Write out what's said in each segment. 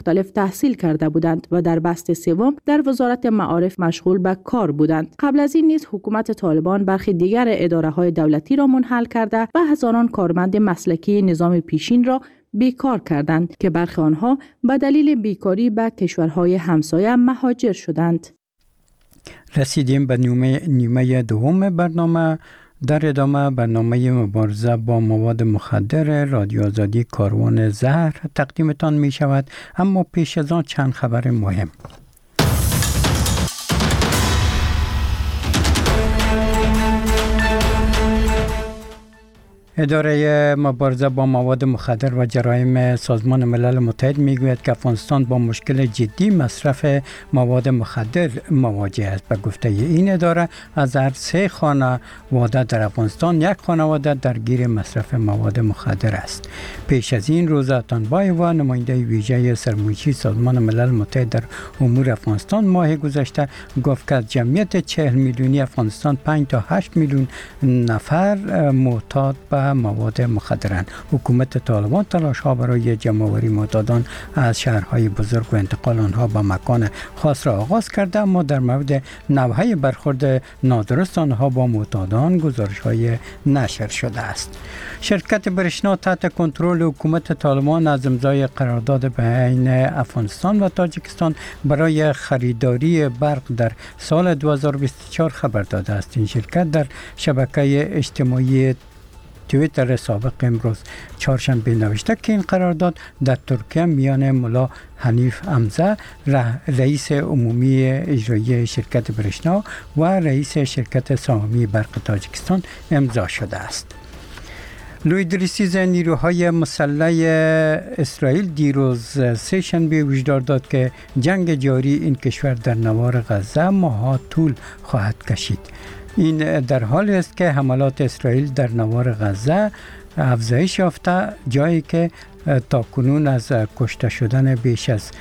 مختلف تحصیل کرده بودند و در بست سوم در وزارت معارف مشغول به کار بودند. قبل از این نیز حکومت طالبان برخی دیگر اداره‌های دولتی را منحل کرده و هزاران کارمند مسلکی نظام پیشین را بیکار کردند که برخی آنها به دلیل بیکاری به کشورهای همسایه مهاجر شدند. رسیدیم به نیمه دوم برنامه. در ادامه برنامه مبارزه با مواد مخدر رادیو آزادی کاروان زهر تقدیمتان می شود، اما پیش از آن چند خبر مهم. اداره مبارزه با مواد مخدر و جرایم سازمان ملل متحد میگوید که افغانستان با مشکل جدی مصرف مواد مخدر مواجه است. به گفته این اداره از هر 3 خانواده در افغانستان 1 خانواده درگیر مصرف مواد مخدر است. پیش از این روزا تانبایوا نماینده ویژه سرمایه‌ای سازمان ملل متحد در امور افغانستان ماه گذشته گفت که از جمعیت 40 میلیونی افغانستان 5 تا 8 میلیون نفر معتاد به مواد مخدرند. حکومت طالبان تلاش‌ها برای جمع‌آوری معتادان از شهرهای بزرگ و انتقال آنها به مکان خاص را آغاز کرده، اما در مورد نوع برخورد نادرست آنها با معتادان گزارش‌های نشر شده است. شرکت برشنا تحت کنترل حکومت طالبان از امضای قرارداد بین افغانستان و تاجیکستان برای خریداری برق در سال 2024 خبر داده است. این شرکت در شبکه اجتماعی توییتر سابق امروز چهارشنبه نوشته که این قرارداد در ترکیه میان ملا حنیف حمزه رئیس عمومی اجرایی شرکت برشنا و رئیس شرکت سهامی برق تاجیکستان امضا شده است. لوی دریسیز نیروهای مسلح اسرائیل دیروز سه شنبه هشدار داد که جنگ جاری این کشور در نوار غزه ماه‌ها طول خواهد کشید. این در حالی است که حملات اسرائیل در نوار غزه افزایش یافته، جایی که تاکنون از کشته شدن بیش از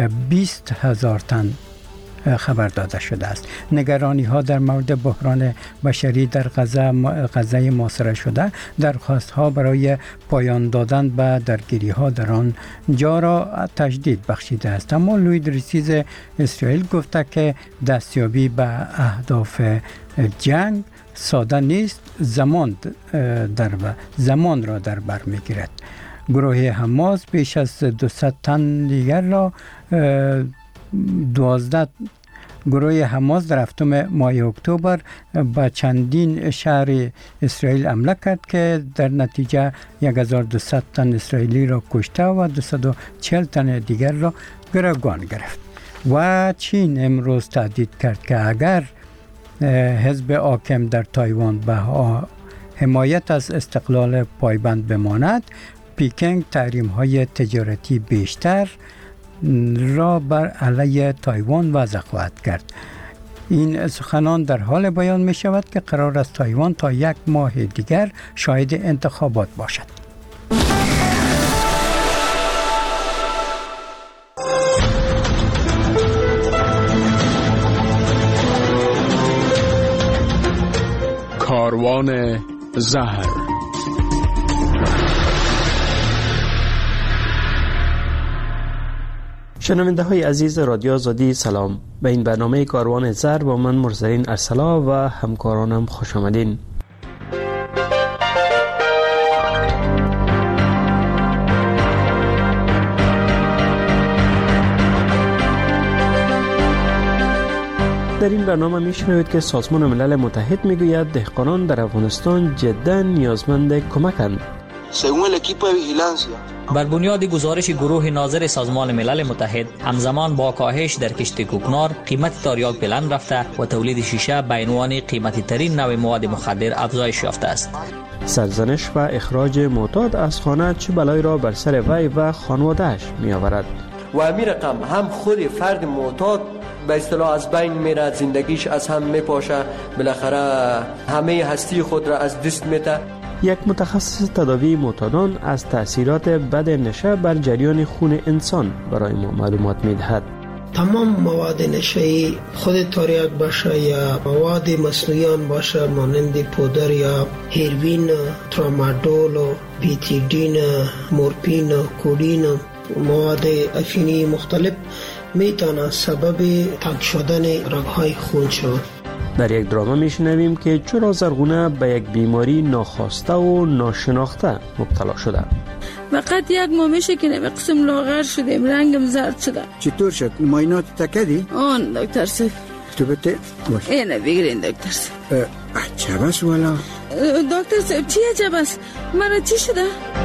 20,000 تن خبر داده شده است. نگرانی ها در مورد بحران بشری در غزه محاصره شده درخواست ها برای پایان دادن به درگیری ها در آن جا را تجدید بخشیده است. اما لوی دریسیز اسرائیل گفته که دستیابی به اهداف جنگ ساده نیست، زمان را در بر میگیرد. گروه حماس بیش از 200 تن دیگر را گروه حماس در هفتم ماه اکتبر به چندین شهر اسرائیل حمله کرد که در نتیجه 1200 تن اسرائیلی را کشته و 240 تن دیگر را گروگان گرفت. و چین امروز تهدید کرد که اگر حزب حاکم در تایوان به حمایت از استقلال پایبند بماند، پکینگ تحریم‌های تجارتی بیشتر را بر علیه تایوان وضع خواهد کرد. این سخنان در حال بیان می شود که قرار است تایوان تا 1 ماه دیگر شاهد انتخابات باشد. کاروان زهر. شنونده های عزیز رادیو آزادی سلام. به این برنامه کاروان زهر با من مرسلین ارسلا و همکارانم خوش آمدین. در این برنامه میشنوید که سازمان ملل متحد میگوید دهقانان در افغانستان جدا نیازمند کمکند. بر بنیاد گزارش گروه ناظر سازمان ملل متحد، همزمان با کاهش در کشت کوکنار، قیمت تریاک بلند رفته و تولید شیشه به عنوان قیمتی ترین نوع مواد مخدر افزایش یافته است. سرزنش و اخراج معتاد از خانه چه بلایی را بر سر وی و خانواده‌اش می آورد. و همین رقم هم خود فرد معتاد به اصطلاح از بین میره، زندگیش از هم میپاشه، بالاخره همه هستی خود را از دست میده. یک متخصص تداوی معتادان از تأثیرات بد نشه بر جریان خون انسان برای ما معلومات میدهد. تمام مواد نشه‌ای، خود تریاک باشه یا مواد مصنوعی باشه مانند پودر یا هیروین، ترامادول، بیتیدین، مورفین، کودین، مواد افینی مختلف میتونه سبب تنگ شدن رگ‌های خون شود. در یک دراما میشنویم که چرا زرغونه به یک بیماری ناخواسته و ناشناخته مبتلا شده. فقط یک ماه میشه که نمی قسم لاغر شدیم، رنگم زرد شده. چطور شد؟ معاینات تکدی؟ آن دکتر صاحب. تو بته باش. اینه بگیرین دکتر صاحب. عجب است والا. دکتر صاحب چی عجب است؟ مرا چی شده؟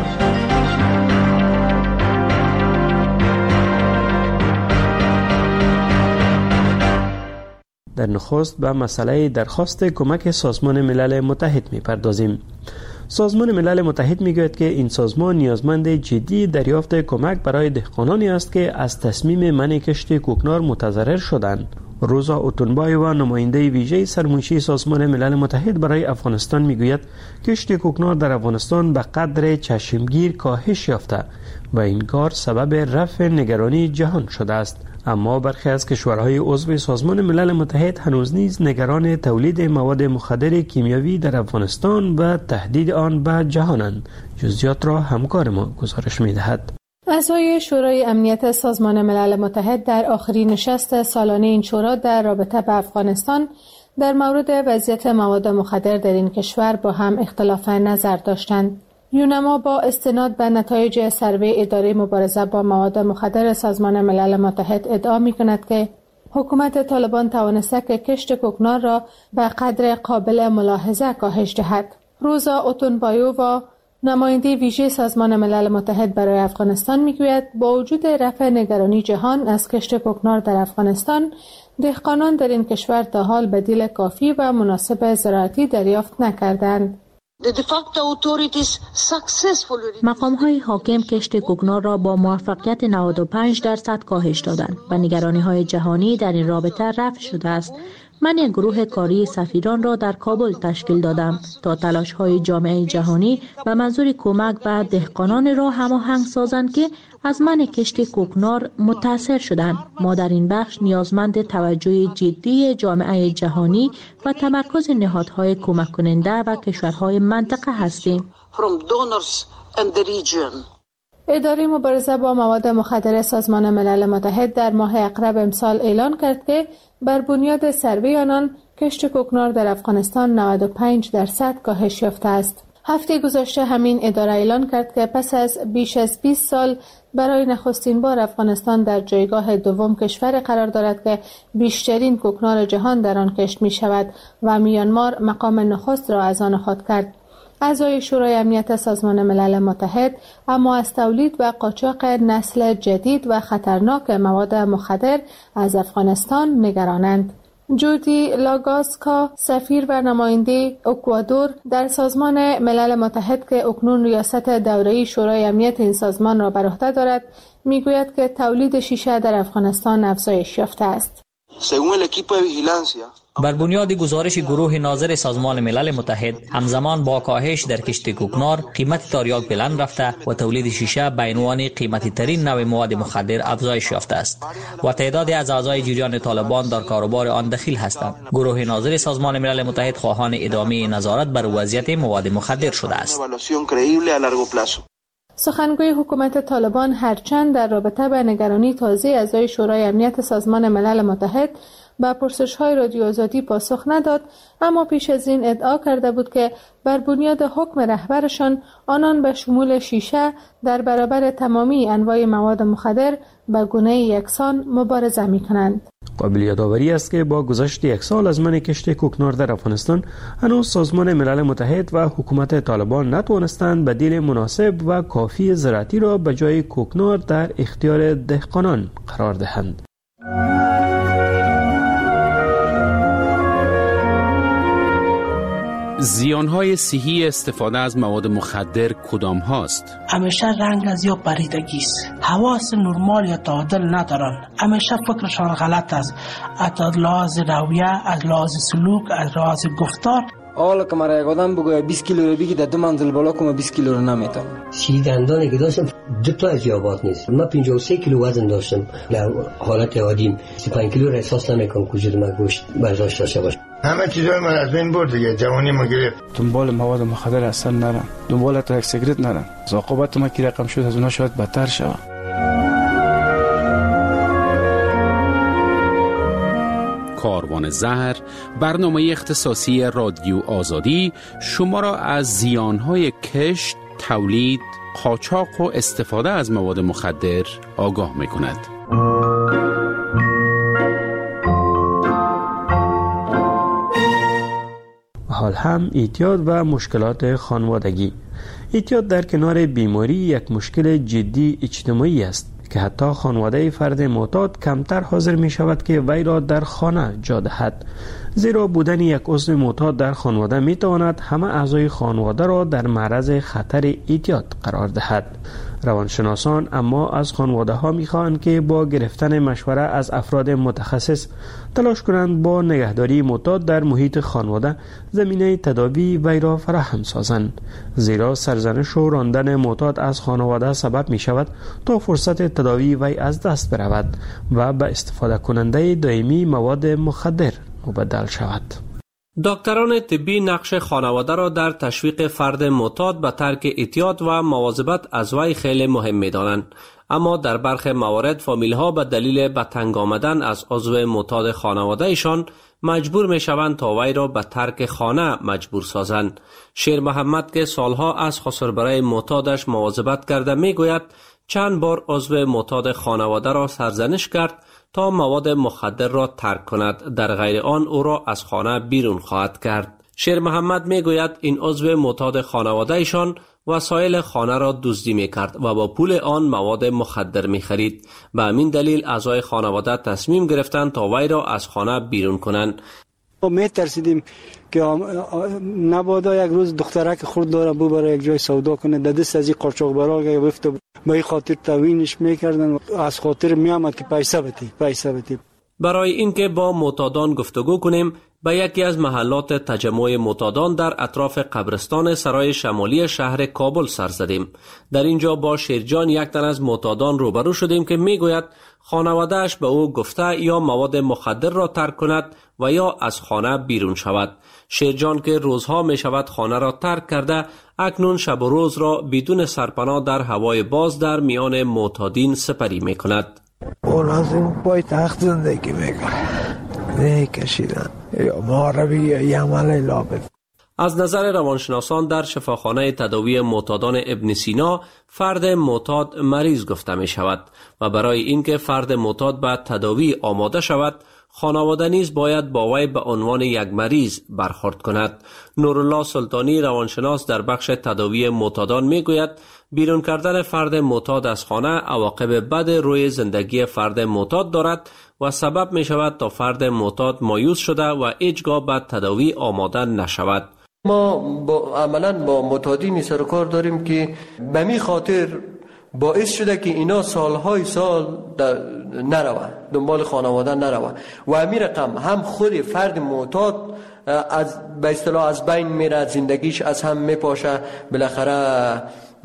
در نخست به مسئله درخواست کمک سازمان ملل متحد می‌پردازیم. سازمان ملل متحد میگوید که این سازمان نیازمند جدی دریافت کمک برای دهقانانی است که از تصمیم منع کشت کوکنار متضرر شدند. روزا اوتونبایووا نماینده ویژه سرمنشی سازمان ملل متحد برای افغانستان میگوید کشت کوکنار در افغانستان به قدر چشمگیر کاهش یافته و این کار سبب رفع نگرانی جهان شده است. اما برخی از کشورهای عضو سازمان ملل متحد هنوز نیز نگران تولید مواد مخدر کیمیاوی در افغانستان و تهدید آن به جهانند. جزئیات را همکار ما گزارش می‌دهد. اعضای شورای امنیت سازمان ملل متحد در آخرین نشست سالانه این شورا در رابطه با افغانستان در مورد وضعیت مواد مخدر در این کشور با هم اختلاف نظر داشتند. یونما با استناد به نتایج سروی اداره مبارزه با مواد مخدر سازمان ملل متحد ادعا می‌کند که حکومت طالبان توانسته که کشت کوکنار را به قدر قابل ملاحظه کاهش دهد. روزا اوتونبایووا نماینده ویژه سازمان ملل متحد برای افغانستان میگوید با وجود رفع نگرانی جهان از کشت کوکنار در افغانستان، دهقانان در این کشور تا حال بدیل کافی و مناسب زراعتی دریافت نکردند. مقام‌های حاکم کشت کوکنار را با موفقیت 95% کاهش دادند و نگرانی‌های جهانی در این رابطه رفع شده است. من یک گروه کاری سفیران را در کابل تشکیل دادم تا تلاش‌های جامعه جهانی به منظور کمک به دهقانان را هماهنگ سازند که از منع کشت کوکنار متاثر شدند. ما در این بخش نیازمند توجه جدی جامعه جهانی و تمرکز نهادهای کمک کننده و کشورهای منطقه هستیم. اداره مبارزه با مواد مخدر سازمان ملل متحد در ماه اقرب امسال اعلان کرد که بر بنیاد سروی آنان کشت کوکنار در افغانستان 95% کاهش یافته است. هفته گذشته همین اداره اعلان کرد که پس از بیش از 20 سال برای نخستین بار افغانستان در جایگاه دوم کشور قرار دارد که بیشترین کوکنار جهان در آن کشت می شود و میانمار مقام نخست را از آن خود کرد. اعضای شورای امنیت سازمان ملل متحد اما از تولید و قاچاق نسل جدید و خطرناک مواد مخدر از افغانستان نگرانند. جودی لاگاسکا، سفیر و نماینده اکوادور در سازمان ملل متحد که اکنون ریاست دوره‌ای شورای امنیت این سازمان را بر عهده دارد، میگوید که تولید شیشه در افغانستان افزایش یافته است. بر بنیاد گزارش گروه ناظر سازمان ملل متحد، همزمان با کاهش در کشت کوکنار، قیمت تریاک بلند رفته و تولید شیشه به عنوان قیمتی ترین نوع مواد مخدر افزایش یافته است و تعدادی از اعضای جریان طالبان در کاروبار آن دخیل هستند. گروه ناظر سازمان ملل متحد خواهان ادامه نظارت بر وضعیت مواد مخدر شده است. سخنگوی حکومت طالبان هرچند در رابطه با نگرانی تازه اعضای شورای امنیت سازمان ملل متحد به پرسش‌های رادیو آزادی پاسخ نداد، اما پیش از این ادعا کرده بود که بر بنیاد حکم رهبرشان آنان به شمول شیشه در برابر تمامی انواع مواد مخدر به گونه یکسان مبارزه می‌کنند. قابل یادآوری است که با گذشت یک سال از منع کشت کوکنار در افغانستان، هنوز سازمان ملل متحد و حکومت طالبان نتوانستند بدیل مناسب و کافی زراعتی را به جای کوکنار در اختیار دهقانان قرار دهند. زیانهای صحی استفاده از مواد مخدر کدام هاست؟ همیشه رنگ از یا پریدگی است. حواس نرمال یا تعادل ندارن. همیشه فکرشان غلط است. از لحاظ رویه، از لحاظ سلوک، از لحاظ گفتار. حالا که مرا یک آدم بگوید 20 کیلو رو بگی در 2 منزل بالا کنم 20 کیلو رو نمیتونم. سی دندانی که داشتم 2 تا از یابات نیست. من 53 کیلو وزن داشتم. در حالت عادی 35 کیلو را احساس نمیکنم که وجود من گوشت برداشت داشته باشه. همه چیزای من از بین برد دیگه، جوانی ما گرفت. دنبال مواد مخدر اصلا نرم، دنبال تا یک سیگرت نرم. عاقبت ما کی رقم شد از اونها شاید بدتر شود. زبان زهر، برنامه اختصاصی رادیو آزادی شما را از زیانهای کشت، تولید، قاچاق و استفاده از مواد مخدر آگاه می‌کند. حال هم اعتیاد و مشکلات خانوادگی. اعتیاد در کنار بیماری یک مشکل جدی اجتماعی است که حتی خانواده فرد معتاد کمتر حاضر می شود که وی را در خانه جا دهد، زیرا بودن یک عضو معتاد در خانواده می تواند همه اعضای خانواده را در معرض خطر اعتیاد قرار دهد. روانشناسان اما از خانواده ها می خواهند که با گرفتن مشوره از افراد متخصص تلاش کنند با نگهداری معتاد در محیط خانواده زمینه تداوی وی را فراهم سازند، زیرا سرزنش و راندن معتاد از خانواده سبب می شود تا فرصت تداوی وی از دست برود و به استفاده کننده دائمی مواد مخدر مبدل شود. دکتران طبی نقش خانواده را در تشویق فرد معتاد به ترک اعتیاد و مواظبت از وی خیلی مهم می‌دانند، اما در برخی موارد فامیل‌ها به دلیل به تنگ آمدن از عضو معتاد خانواده‌شان مجبور می‌شوند تا وی را به ترک خانه مجبور سازند. شیر محمد که سالها از خسربرای معتادش مواظبت کرده می‌گوید چند بار عضو معتاد خانواده را سرزنش کرد تا مواد مخدر را ترک کند، در غیر آن او را از خانه بیرون خواهد کرد. شیر محمد می گوید این عضو معتاد خانواده ایشان وسایل خانه را دزدی می کرد و با پول آن مواد مخدر می خرید. به همین دلیل اعضای خانواده تصمیم گرفتند تا وی را از خانه بیرون کنند. می ترسیدیم که نبادا یک روز دخترک خود داره ببره یک جای سودا کنه، در دست از این قاچاقبرا گرفته، به این خاطر توهینش میکردن، از خاطر میامد که پیسه بده. برای اینکه با معتادان گفتگو کنیم به یکی از محلات تجمع معتادان در اطراف قبرستان سرای شمالی شهر کابل سر زدیم. در اینجا با شیرجان یک تن از معتادان روبرو شدیم که میگوید خانواده‌اش به او گفته یا مواد مخدر را ترک کند و یا از خانه بیرون شود. شیرجان که روزها می شود خانه را ترک کرده، اکنون شب و روز را بدون سرپناه در هوای باز در میان معتادین سپری می کند. اون از این پای تخت زندگی میکنه، نه کشیدن یا معربی یا عمل لابد. از نظر روانشناسان در شفاخانه تداوی معتادان ابن سینا فرد معتاد مریض گفته می شود و برای اینکه فرد معتاد به تداوی آماده شود خانواده نیز باید با وی به عنوان یک مریض برخورد کند. نورالله سلطانی روانشناس در بخش تداوی معتادان می گوید بیرون کردن فرد معتاد از خانه عواقب بد روی زندگی فرد معتاد دارد و سبب می شود تا فرد معتاد مایوس شده و هیچگاه به تداوی آماده نشود. ما عملاً با معتادین سر و کار داریم که به می خاطر باعث شده که اینا سالهای سال نروه دنبال خانواده نروه و همین رقم هم خود فرد معتاد به اصطلاح از بین میره، زندگیش از هم میپاشه، بالاخره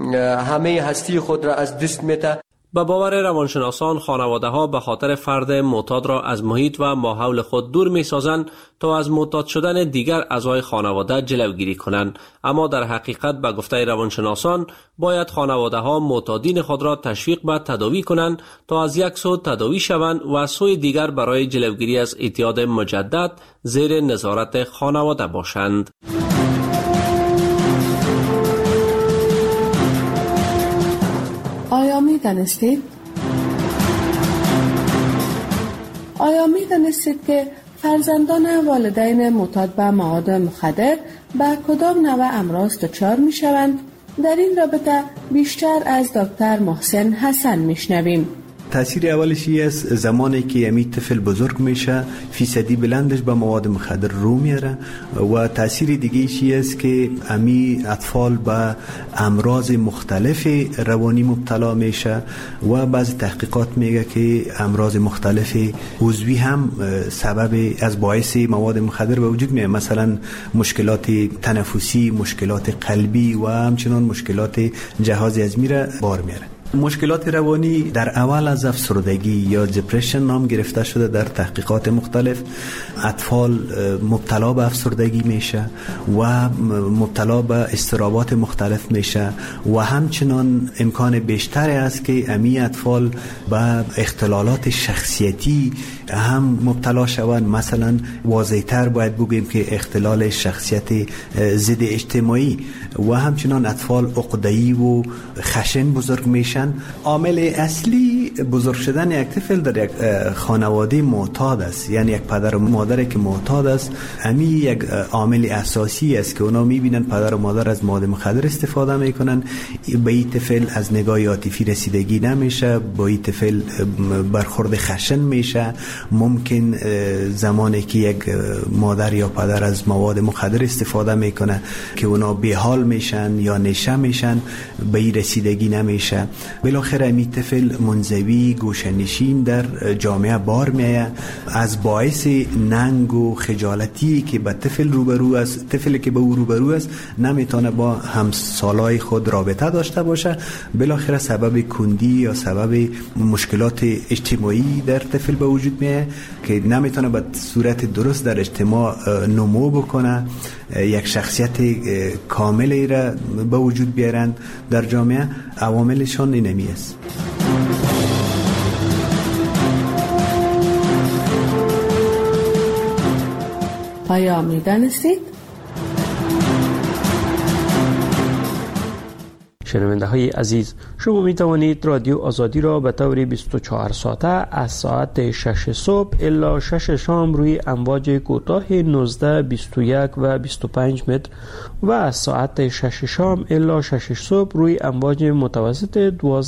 همه هستی خود را از دست میده. به باور روانشناسان خانواده ها به خاطر فرد معتاد را از محیط و ماحول خود دور می سازند تا از معتاد شدن دیگر اعضای خانواده جلوگیری کنند، اما در حقیقت به گفته روانشناسان باید خانواده ها معتادین خود را تشویق به تداوی کنند تا از یک سو تداوی شوند و سوی دیگر برای جلوگیری از اعتیاد مجدد زیر نظارت خانواده باشند. آیا می دانستید که فرزندان والدین معتاد به مواد مخدر به کدام نوع امراض دچار می شوند؟ در این رابطه بیشتر از دکتر محسن حسن می شنویم. تاثیر اولش است زمانی که امی طفل بزرگ میشه فیصدی بلندش به مواد مخدر رو میاره و تاثیر دیگه است که امی اطفال به امراض مختلف روانی مبتلا میشه و بعض تحقیقات میگه که امراض مختلف عضوی هم سبب از باعث مواد مخدر به وجود میاد، مثلا مشکلات تنفسی، مشکلات قلبی و همچنان مشکلات جهاز هضمی را بار میاره. مشکلات روانی در اول از افسردگی یا دپرشن نام گرفته شده در تحقیقات مختلف. اطفال مبتلا به افسردگی میشه و مبتلا به اضطرابات مختلف میشه و همچنان امکان بیشتری است که امی اطفال به اختلالات شخصیتی هم مبتلا شوند. مثلا واضح‌تر باید بگوییم که اختلال شخصیت ضد اجتماعی و همچنان اطفال عقده‌ای و خشن بزرگ میشن. عامل اصلی بزرگ شدن یک طفل در یک خانواده معتاد است، یعنی یک پدر و مادری که معتاد است. همین یک عامل اساسی است که اونا میبینن پدر و مادر از مواد مخدر استفاده میکنن. به این طفل از نگاه عاطفی رسیدگی نمیشه، با این طفل برخورد خشن میشه. ممکن زمانی که یک مادر یا پدر از مواد مخدر استفاده میکنه که اونا بی‌حال میشن یا نشه میشن، به این رسیدگی نمیشه. بالاخره این طفل منزوی گوشه‌نشین در جامعه بار میآید. از باعث ننگ و خجالتی که به طفل روبرو است، طفلی که به او روبرو است نمیتونه با همسالای خود رابطه داشته باشه. بالاخره سبب کندی یا سبب مشکلات اجتماعی در طفل به وجود میاد که نمیتونه به صورت درست در اجتماع نمو بکنه، یک شخصیت کاملی را به وجود بیارند در جامعه. عواملشان اینمی است. آیا می‌دانستید؟ شنونده های عزیز، شما می توانید رادیو آزادی را به طور 24 ساعته از ساعت 6 صبح الی 6 شام روی امواج کوتاه 19, 21 و 25 متر و از ساعت 6 شام الی 6 صبح روی امواج متوسط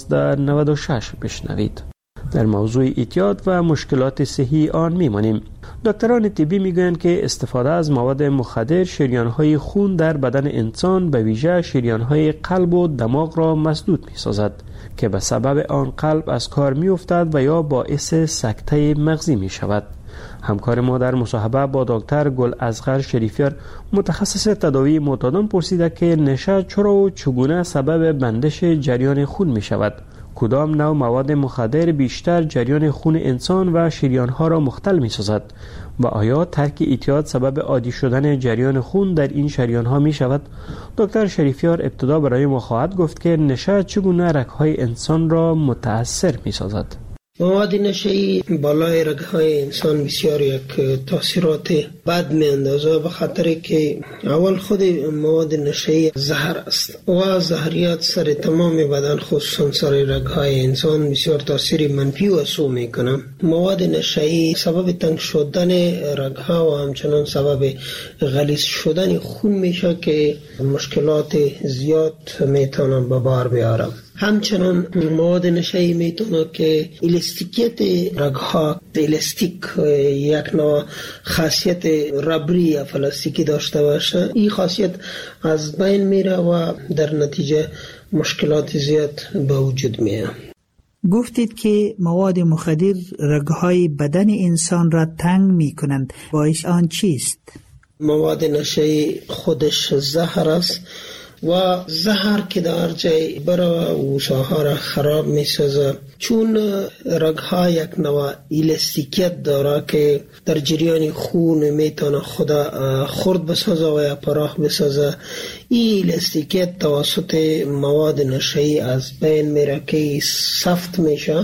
1296 بشنوید. در موضوع اعتیاد و مشکلات صحی آن میمانیم. دکتران طبی میگویند که استفاده از مواد مخدر شریان‌های خون در بدن انسان به ویژه شریان‌های قلب و دماغ را مسدود می‌سازد که به سبب آن قلب از کار می‌افتد و یا باعث سکته مغزی می‌شود. همکار ما در مصاحبه با دکتر گلاصغر شریفیار متخصص تداوی معتادان پرسیده که نشه چرا و چگونه سبب بندش جریان خون می‌شود. کدام نوع مواد مخدر بیشتر جریان خون انسان و شریان‌ها را مختل می‌سازد و آیا ترک اعتیاد سبب عادی شدن جریان خون در این شریان‌ها می‌شود؟ دکتر شریفیار ابتدا برای ما خواهد گفت که نشه چگونه رگ‌های انسان را متأثر می‌سازد. مواد نشه‌ای بالای رگ‌های انسان بسیار یک تاثیرات بد می‌اندازه، به خاطر که اول خود مواد نشه‌ای زهر است و زهریات سر تمام بدن خصوصا سر رگ‌های انسان بسیار تاثیر منفی و سو می‌کنه. مواد نشه‌ای سبب تنگ شدن رگ‌ها و همچنان سبب غلیظ شدن خون میشه که مشکلات زیاد میتونه به بار بیاره. همچنان مواد نشه‌ای میتونه که الاستیکیت رگ‌ها، الاستیک یک نوع خاصیت ربری یا پلاستیکی داشته باشه، این خاصیت از بین میره و در نتیجه مشکلات زیاد به وجود میاد. گفتید که مواد مخدر رگ‌های بدن انسان را تنگ میکنند، باعث آن چیست؟ مواد نشه‌ای خودش زهر است و زهر که در جای برای وشاها را خراب می سازه، چون رگها یک نوع الاستیکیت داره که در جریان خون میتونه خدا خرد بسازه و یا پراخ بسازه. این الاستیکیت توسط مواد نشه‌ای از بین میره که سخت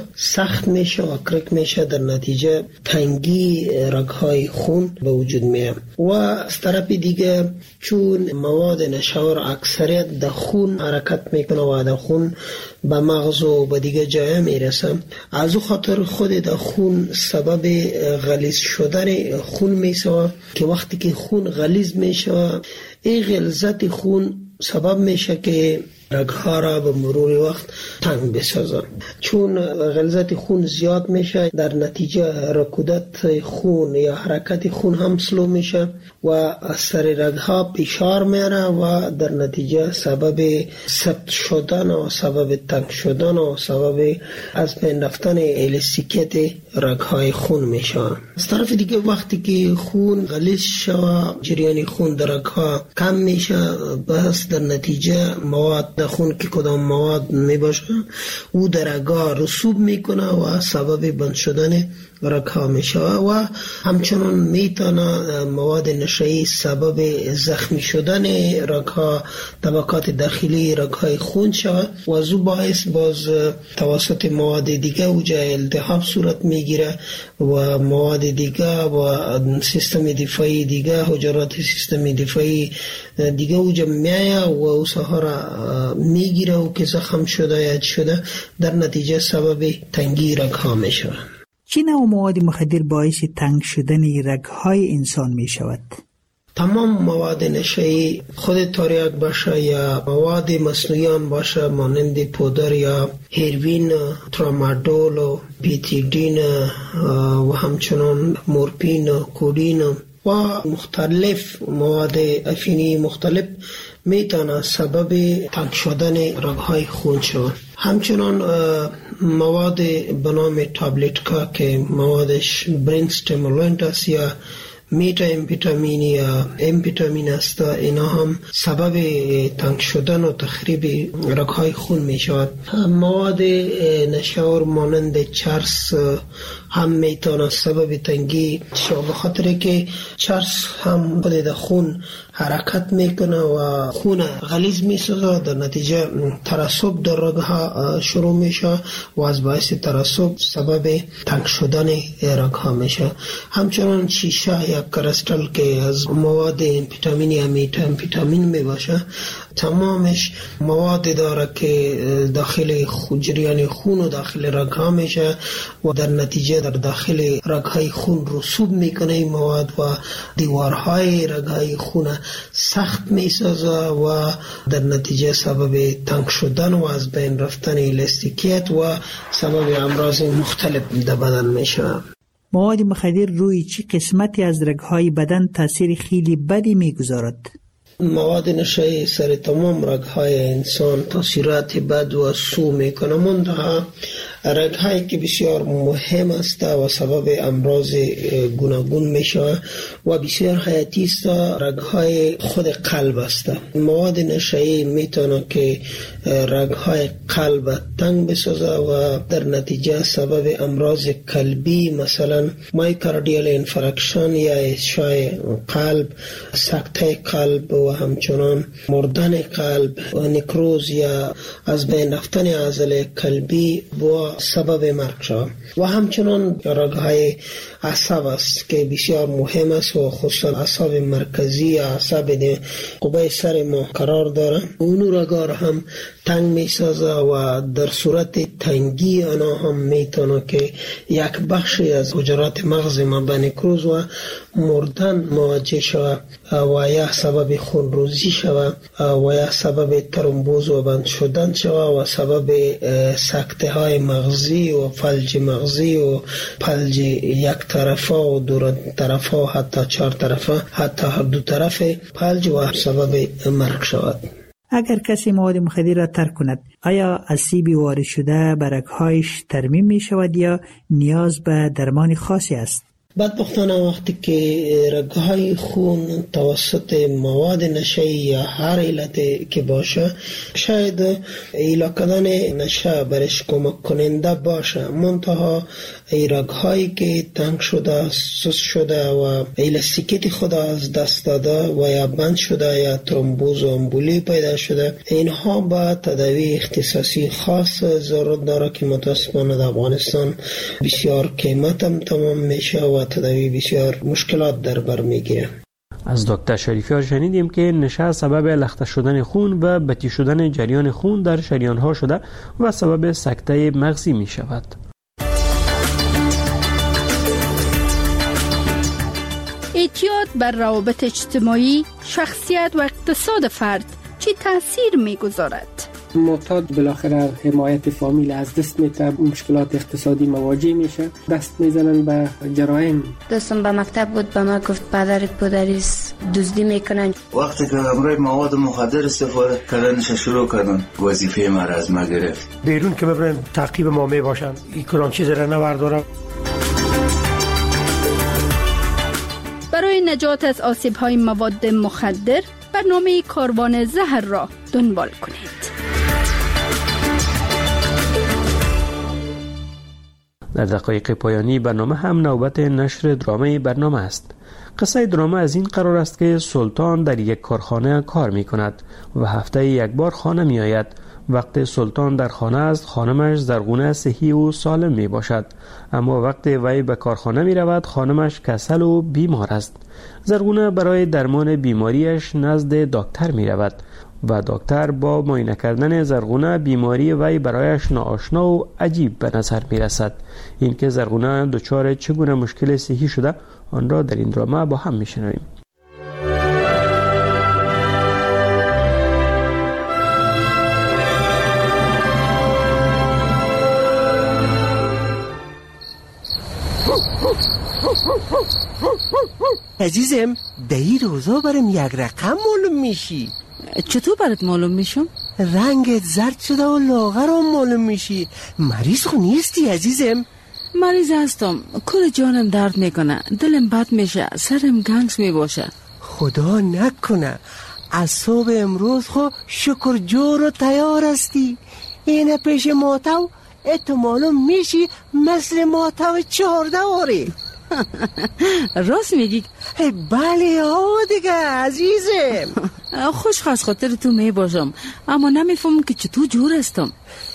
میشه و کرک میشه، در نتیجه تنگی رگهای خون به وجود میاد. و از طرف دیگه چون مواد نشه‌آور اکثریت در خون حرکت میکنه و در خون به مغز و به دیگه جای میرسه، از او خاطر خود در خون سبب غلیظ شدن خون میشه که وقتی که خون غلیظ میشه، این غلظت خون سبب میشه که رگها را به مرور وقت تنگ بسازه. چون غلظت خون زیاد میشه، در نتیجه رکودت خون یا حرکت خون هم سلو میشه و از سر رگها فشار میاره و در نتیجه سبب سفت شدن و سبب تنگ شدن و سبب از بین رفتن الاستیکیت رگهای خون میشه. از طرف دیگه وقتی که خون غلیظ شوه، جریان خون در رگها کم میشه، بس در نتیجه مواد در خون که کدام مواد می باشه او در رگ‌ها رسوب میکنه و سبب بند شدن رگ‌ها میشه و همچنان میتونه مواد نشه‌ای سبب زخمی شدن رگ‌ها، طبقات داخلی رگ‌های خون شود و از او باعث باز توسط مواد دیگه اوجا التهاب صورت میگیره و مواد دیگه و سیستم دفاعی دیگه، حجرات سیستم دفاعی دیگه اوجا میایه و او سهارا میگیره و که زخم شده یا شده در نتیجه سبب تنگی رگ‌ها میشه. چه نوع مواد مخدر باعث تنگ شدن رگ‌های انسان می شود؟ تمام مواد نشه‌ای خود تریاک باشه یا مواد مصنوعی باشه مانند پودر یا هیروین، ترامادول و بیتیدین و همچنان مورفین، کودین و مختلف مواد افینی مختلف میتونه سبب تنگ شدن رگ‌های خون شود. همچنان مواد به نام تابلت‌ها که موادش برین استیمولانت است یا میتا امفیتامین یا امفیتامین است، اینا هم سبب تنگ شدن و تخریب رگ‌های خون می شود. مواد نشاور مانند چرس هم میتونه سبب تنگی شود، بخاطر که چرس هم در خون حرکت میکنه و خون غلیظ میسازه، در نتیجه ترسب در رگ‌ها شروع میشه و از باعث ترسب سبب تنگ شدن رگ‌ها میشه. همچنان شیشه یا کرستل که از مواد امفیتامین یا میتا امفیتامین میباشه، تمامش مواد داره که داخل جریان خون و داخل رگ‌ها میشه و در نتیجه در داخل رگ‌های خون رسوب میکنه این مواد و دیوارهای رگ‌های خون سخت میسازه و در نتیجه سبب تنگ شدن و از بین رفتن الاستیکیت و سبب امراض مختلف در بدن میشه. مواد مخدر روی چه قسمتی از رگ‌های بدن تاثیر خیلی بدی میگذارد؟ مواد نشه‌ای سر تمام رگ‌های انسان تاثیرات بد و سو میکنه، منتها رگ‌هایی که بسیار مهم است و سبب امراض گوناگون میشه و بسیار حیاتی است رگ‌های خود قلب است. مواد نشه‌ای میتونه که رگ‌های قلب تنگ بسازه و در نتیجه سبب امراض قلبی مثلا مایوکاردیال انفارکشن یا اشعاع قلب، سکته قلب و همچنان مردن قلب و نکروز یا از بین رفتن عضله قلبی و سبب مرگ شود. و همچنان رگ‌های عصب است که بسیار مهم است و خصوصا اعصاب مرکزی، اعصاب قبه سر ما قرار داره، اون رگ‌ها را هم تنگ میسازه و در صورت تنگی آنها هم میتونه که یک بخشی از حجرات مغز ما به نکروز و مردن مواجه شود و یا سبب خونریزی شود و یا سبب ترومبوز و بند شدن شود و سبب سکته های مغزی و فلج مغزی و فلج یک طرفه و دو طرفه حتی 4 طرفه حتی هر 2 طرف فلج و سبب مرگ شود. اگر کسی مواد مخدر را ترک کند، آیا آسیب وارد شده به رگ‌هایش ترمیم می شود یا نیاز به درمان خاصی است؟ بدبختانه وقتی که رگ‌های خون توسط مواد نشه‌ای یا هر علت که باشه، شاید ایلا کردن نشه برش کمک کننده باشه، منتها رگ‌هایی که تنگ شده، سوس شده و الاستیکیت خود از دست داده و یا بند شده یا ترومبوز و امبولی پیدا شده، اینها با تداوی اختصاصی خاص ضرورت داره که متاسفانه در افغانستان بسیار قیمت هم تمام میشه و تداوی بسیار مشکلات در بر میگیره. از دکتر شریفیار شنیدیم که نشه سبب لخته شدن خون و بطی شدن جریان خون در شریان‌ها شده و سبب سکته مغزی می شود. اعتیاد بر روابط اجتماعی، شخصیت و اقتصاد فرد چه تأثیر می‌گذارد؟ معتاد بالاخره حمایت فامیل از دست میده، مشکلات اقتصادی مواجه میشه، دست میزنن به جرایم. دوستم به مکتب بود، به ما گفت پدرت پدریست دزدی میکنن. وقتی که امروز مواد مخدر استفاده کردنش شروع کردن، وظیفه ما را از ما گرفت. بیرون که ببرن تعقیب ما میباشن، این کلان چیز را نوردارن. برای نجات از آسیب‌های مواد مخدر برنامه کاروان زهر را دنبال کنید. در دقایق پایانی برنامه هم نوبت نشر درامه برنامه است. قصه درامه از این قرار است که سلطان در یک کارخانه کار می کند و هفته یک بار خانه می آید. وقت سلطان در خانه است، خانمش زرغونه صحی و سالم می باشد، اما وقت وی به کارخانه می رود خانمش کسل و بیمار است. زرغونه برای درمان بیماریش نزد دکتر می رود و دکتر با معاینه کردن زرغونه بیماری وی برایش ناآشنا و عجیب به نظر می رسد. این که زرغونه دچار چگونه مشکل صحی شده آن را در این درامه با هم می شنویم. عزیزم در این روزا برم یک رقم معلوم میشی. چطور برات معلوم میشم؟ رنگت زرد شده و لاغرم معلوم میشی. مریض خو نیستی عزیزم؟ مریض هستم، کل جانم درد میکنه، دلم بد میشه، سرم گنگس میباشه. خدا نکنه از صبح امروز خو شکر جور و تیار هستی. اینه پیش ماتو اتو معلوم میشی مثل ماتو 14 آره. راست میگی؟ بله دیگه عزیزم. خوش از خاطر تو میباشم، اما نمیفهمم که چطور جور هستم.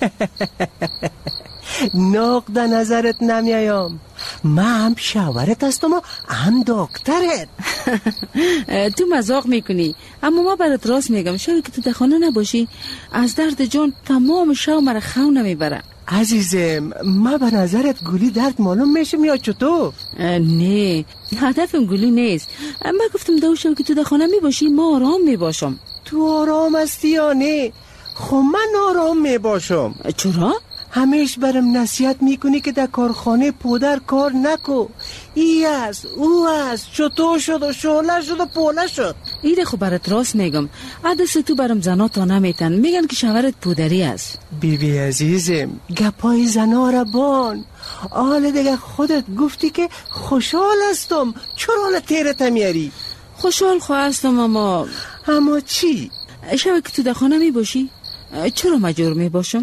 نقد نظرت نمیایم. من هم شاورت هستم و هم دکترت. تو مزاق میکنی، اما ما برات راست میگم. شاید که تو در خانه نباشی از درد جان تمام شو مرا خو نمیبره. عزیزم من به نظرت گولی درد معلوم میشم یا چطور؟ نه هدفم گولی نیست. من گفتم دو شو که تو در خانه میباشی ما آرام میباشم. تو آرام هستی یا نه؟ خب من آرام میباشم. چرا؟ همیش برم نصیحت میکنی که در کارخانه پودر کار نکو. ای است او است، چطور شد و شعله شد و پوله شد. ایده خب برات راست میگم. عدس تو برم زنا تا نمیتن، میگن که شوهرت پودری است. بیبی عزیزم گپای زنا را بان. آل دیگه خودت گفتی که خوشحال هستم، چرا حالا تیرت میاری؟ خوشحال خو هستم اما چی؟ شب که تو در خانه میباشی چرا مجبور میباشم؟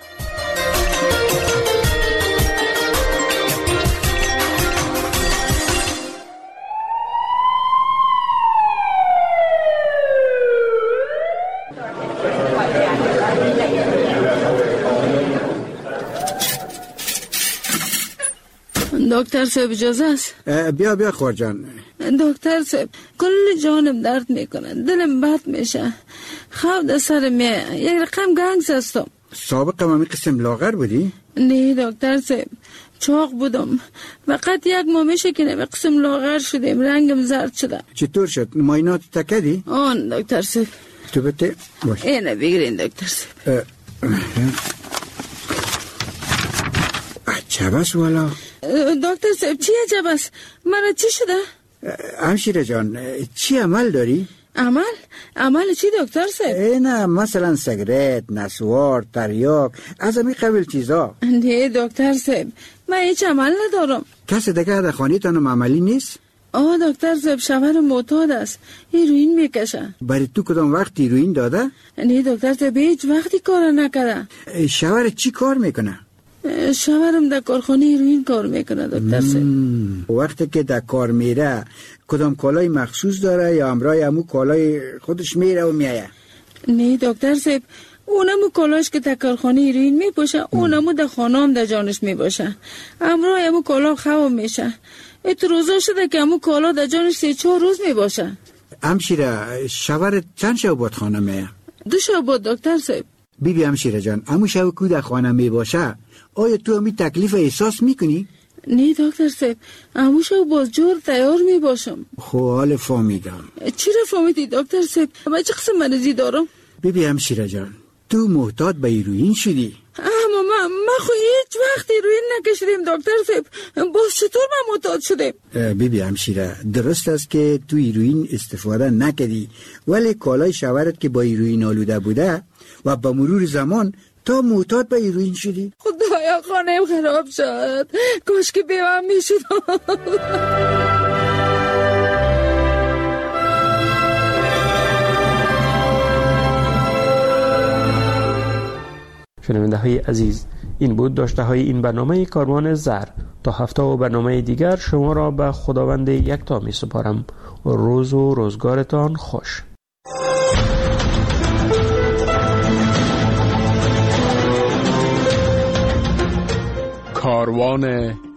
دکتر صاحب اجازه است؟ بیا خورجان. دکتر صاحب کل جانم درد میکنه، دلم بد میشه، خواب در سرم یک رقم گنگس هستم. سابقا همی قسم لاغر بودی؟ نه دکتر صاحب چاق بودم، فقط یک ماه میشه که نمی قسم لاغر شدیم، رنگم زرد شده. چطور شد؟ معاینات تکدی؟ آن دکتر صاحب. تو بته باش. اینه بگیرین دکتر صاحب. عجب است والا. دکتر صاحب چی عجب است؟ مرا چی شده؟ همشیره جان چی عمل داری؟ عمل چی دکتر صاحب؟ نه مثلا سیگرت، نسوار، تریاک، از همین قبیل چیزا. نه دکتر صاحب من هیچ عمل ندارم. کسی دیگه در خانه تانم عملی نیست؟ دکتر صاحب شوهر معتاد است، هیروئین میکشه. برای تو کدام وقت هیروئین داده؟ نه دکتر صاحب هیچ وقتی کار نکرده. شوهر چی کار میکنه؟ شوهرم در کارخانه هیروئین کار میکنه دکتر صاحب. وقتی که در کار میره کدام کالای مخصوص داره یا همراه همو کالای خودش میره و میایه؟ نه دکتر صاحب اونمو کالاش که در کارخانه هیروئین میپوشه اونمو در خانه هم در جانش میباشه، همراه همو کالا خواب میشه. ات روزا شده که همو کالا در جانش 3-4 روز میباشه. همشیره شوهر چند شب بود خانه میه؟ 2 شب بود دکتر صاحب. بیبی همشیره جان همو شب که در خانه میباشه آیا تو همی تکلیف احساس میکنی؟ نه دکتر صاحب همو شب باز جور تیار میباشم. خب حال فهمیدم. چی را فهمیدی دکتر صاحب؟ من چه قسم مریضی دارم؟ بیبی همشیره جان تو محتاط به هیروئین شدی؟ اما من خو هیچ وقت هیروئین نکشیدم دکتر صاحب، باز چطور من معتاد شدم؟ بیبی همشیره درست است که تو هیروئین استفاده نکردی، ولی کالای شوهرت که با هیروئین آلوده بوده و با مرور زمان تا معتاد به هیروئین شدی. خدایا خانه‌ام خراب شد، کاش که بیوم میشدم. شنونده های عزیز این بود داشته های این برنامه کاروان زر. تا هفته و برنامه دیگر شما را به خداوند یکتا می سپارم. روز و روزگارتان خوش. کاروان